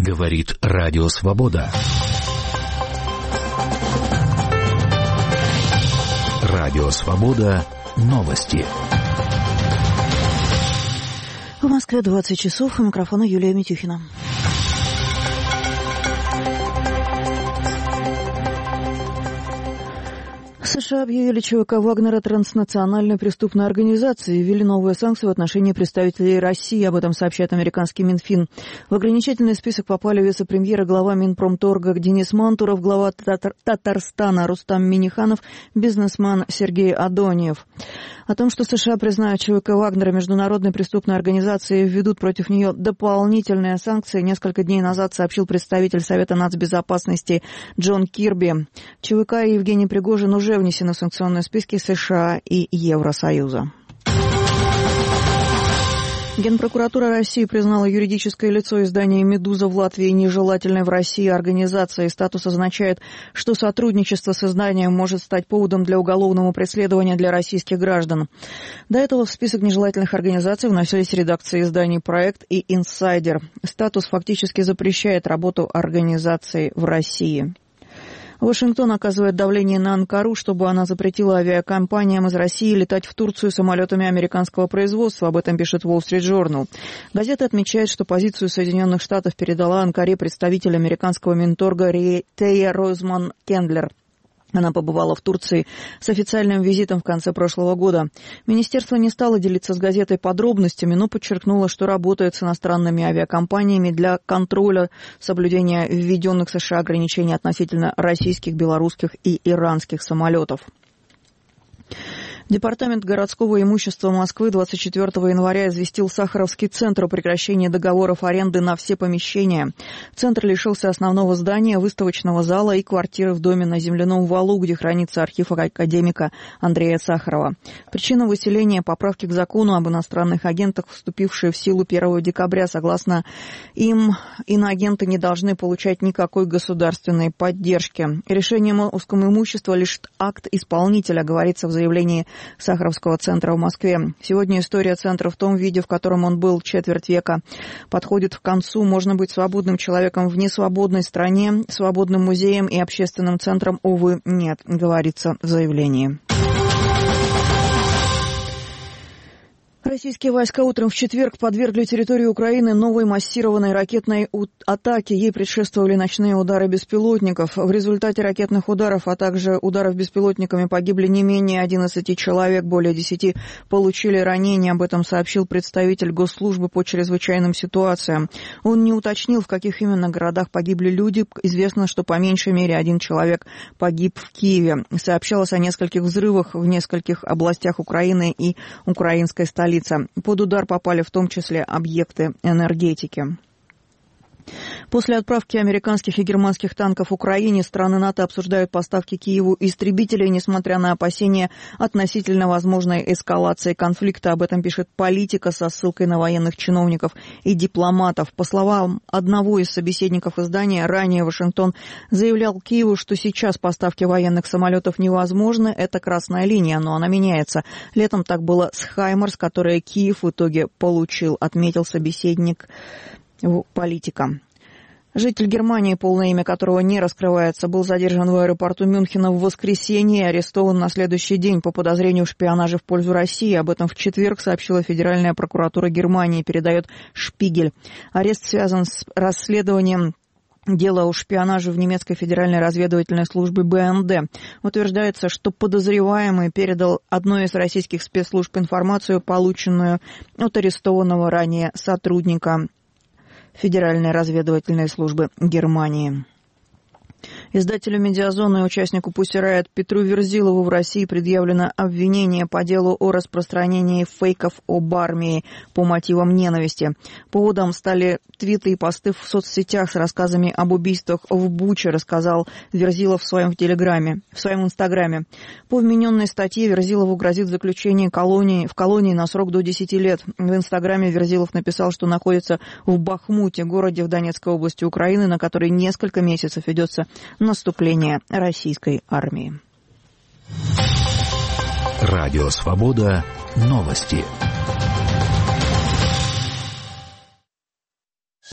Говорит Радио Свобода. Радио Свобода. Новости. В Москве 20 часов. У микрофона Юлия Митюхина. США объявили ЧВК Вагнера транснациональной преступной организацией и ввели новые санкции в отношении представителей России. Об этом сообщает американский Минфин. В ограничительный список попали вице-премьер и глава Минпромторга Денис Мантуров, глава Татарстана Рустам Минниханов, бизнесмен Сергей Адониев. О том, что США признают ЧВК Вагнера международной преступной организацией и введут против нее дополнительные санкции, несколько дней назад сообщил представитель Совета нацбезопасности Джон Кирби. ЧВК и Евгений Пригожин уже внесены в санкционные списки США и Евросоюза. Генпрокуратура России признала юридическое лицо издания «Медуза» в Латвии нежелательной в России организацией. Статус означает, что сотрудничество с изданием может стать поводом для уголовного преследования для российских граждан. До этого в список нежелательных организаций вносились редакции изданий «Проект» и «Инсайдер». Статус фактически запрещает работу организации в России. Вашингтон оказывает давление на Анкару, чтобы она запретила авиакомпаниям из России летать в Турцию самолетами американского производства. Об этом пишет Wall Street Journal. Газета отмечает, что позицию Соединенных Штатов передала Анкаре представитель американского Минторга Тея Розман Кендлер. Она побывала в Турции с официальным визитом в конце прошлого года. Министерство не стало делиться с газетой подробностями, но подчеркнуло, что работает с иностранными авиакомпаниями для контроля соблюдения введенных США ограничений относительно российских, белорусских и иранских самолетов. Департамент городского имущества Москвы 24 января известил Сахаровский центр о прекращении договоров аренды на все помещения. Центр лишился основного здания, выставочного зала и квартиры в доме на Земляном валу, где хранится архив академика Андрея Сахарова. Причина выселения – поправки к закону об иностранных агентах, вступившие в силу 1 декабря. Согласно им, иноагенты не должны получать никакой государственной поддержки. Решением о узком имуществе лишь акт исполнителя, говорится в заявлении Сахаровского центра в Москве. Сегодня история центра в том виде, в котором он был четверть века, подходит к концу. Можно быть свободным человеком в несвободной стране, свободным музеем и общественным центром, увы, нет, говорится в заявлении. Российские войска утром в четверг подвергли территорию Украины новой массированной ракетной атаке. Ей предшествовали ночные удары беспилотников. В результате ракетных ударов, а также ударов беспилотниками погибли не менее 11 человек, более 10 получили ранения. Об этом сообщил представитель Госслужбы по чрезвычайным ситуациям. Он не уточнил, в каких именно городах погибли люди. Известно, что по меньшей мере 1 человек погиб в Киеве. Сообщалось о нескольких взрывах в нескольких областях Украины и украинской столицы. Под удар попали в том числе объекты энергетики. После отправки американских и германских танков Украине страны НАТО обсуждают поставки Киеву истребителей, несмотря на опасения относительно возможной эскалации конфликта. Об этом пишет «Политика» со ссылкой на военных чиновников и дипломатов. По словам одного из собеседников издания, ранее Вашингтон заявлял Киеву, что сейчас поставки военных самолетов невозможны. Это красная линия, но она меняется. Летом так было с «Хаймарс», которые Киев в итоге получил, отметил собеседник «Политика». Житель Германии, полное имя которого не раскрывается, был задержан в аэропорту Мюнхена в воскресенье и арестован на следующий день по подозрению в шпионаже в пользу России. Об этом в четверг сообщила Федеральная прокуратура Германии, передает Шпигель. Арест связан с расследованием дела о шпионаже в немецкой федеральной разведывательной службе БНД. Утверждается, что подозреваемый передал одной из российских спецслужб информацию, полученную от арестованного ранее сотрудника Федеральной разведывательной службы Германии. Издателю «Медиазоны» и участнику Pussy Riot Петру Верзилову в России предъявлено обвинение по делу о распространении фейков об армии по мотивам ненависти. Поводом стали твиты и посты в соцсетях с рассказами об убийствах в Буче, рассказал Верзилов в своем инстаграме. По вмененной статье Верзилову грозит заключение в колонии на срок до 10 лет. В инстаграме Верзилов написал, что находится в Бахмуте, городе в Донецкой области Украины, на который несколько месяцев ведется наступление российской армии. Радио Свобода. Новости.